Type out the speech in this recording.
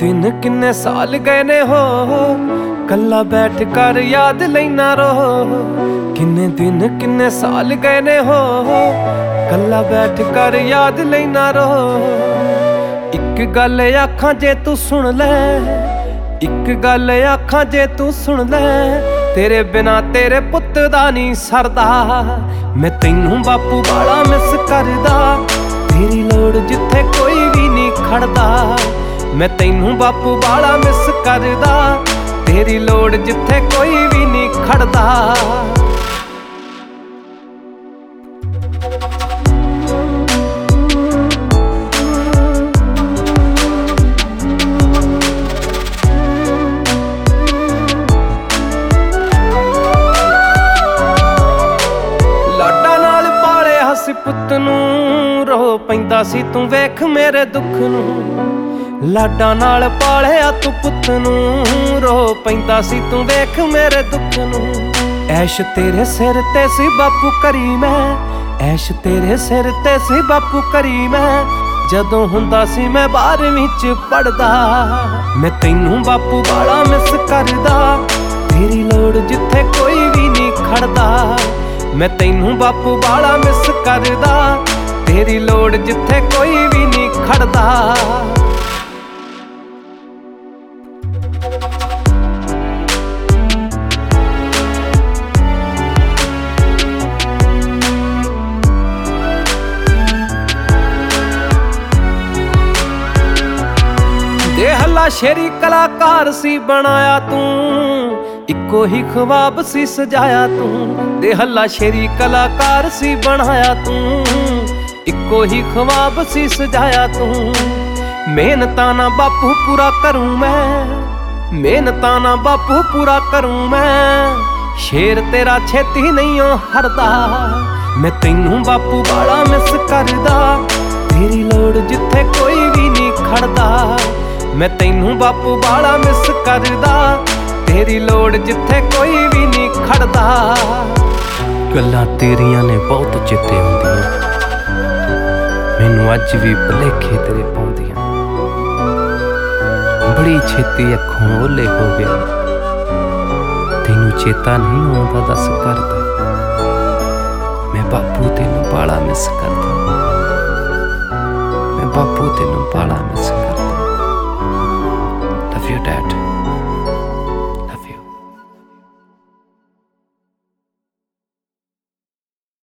दिन किन्ने साल गए ने हो कल्ला बैठ कर याद लेना रो। किन्ने दिन किन्ने साल गए ने हो कल्ला बैठ कर याद लेना रो। इक गल आखां जे तू सुन ले, इक गल आखां जे तू सुन ले, तेरे बिना तेरे पुत्त दा नहीं सरदा। मैं तैनू बापू वाला मिस करदा, तेरी लोड़ जिथे कोई भी नहीं खड़दा। मैं तैनू बापू वाला मिस करदा, तेरी लोड़ जिथे कोई भी नहीं खड़दा। पुत नूं रो पैंदा सी तू वेख मेरे दुख नूं। लाडा नाल पालिया तू पुत नूं रो पैंदा सी तू वेख मेरे दुख नूं। ऐश तेरे सिर ते सी बापू करी मैं, ऐश तेरे सिर ते सी बापू करी मैं, जदों हुंदा सी मैं 12वीं च पढ़दा। मैं तैनू बापू वाला मिस करदा, तेरी लोड़ जिथे कोई भी नहीं खड़दा। मैं तैनू बापू वाला मिस करदा, तेरी लोड़ जिथे कोई भी नहीं खड़दा। दे हल्ला शेरी कलाकार सी बनाया तू, इको ही ख्वाब सी सजाया तू। दे हल्ला शेरी कलाकार सी बनाया तू, इको ही ख्वाब सी सजाया तू। मेहनतां ना बापू पूरा करूं मैं, मेहनतां ना बापू पूरा करूं मैं, शेर तेरा छेती नहीं ओ हरदा। मैं तैनू बापू वाला मिस करदा, तेरी लोड़ जिथे कोई भी नहीं खड़दा। मैं तैनू बापू वाला मिस करदा, तेरी लोड़ जिथे कोई भी नहीं खड़दा। गल्लां तेरियां ने बहुत चेते आउंदियां, मैनू अज भी भुलेखे तेरे पाउंदियां। बड़ी छेती अखों ओले हो गया, तैनू चेता नहीं आउंदा दस करदा। मैं बापू तैनू बाला मिस करदा, मैं बापू तैनू बाला मिस करदा। Love you dad.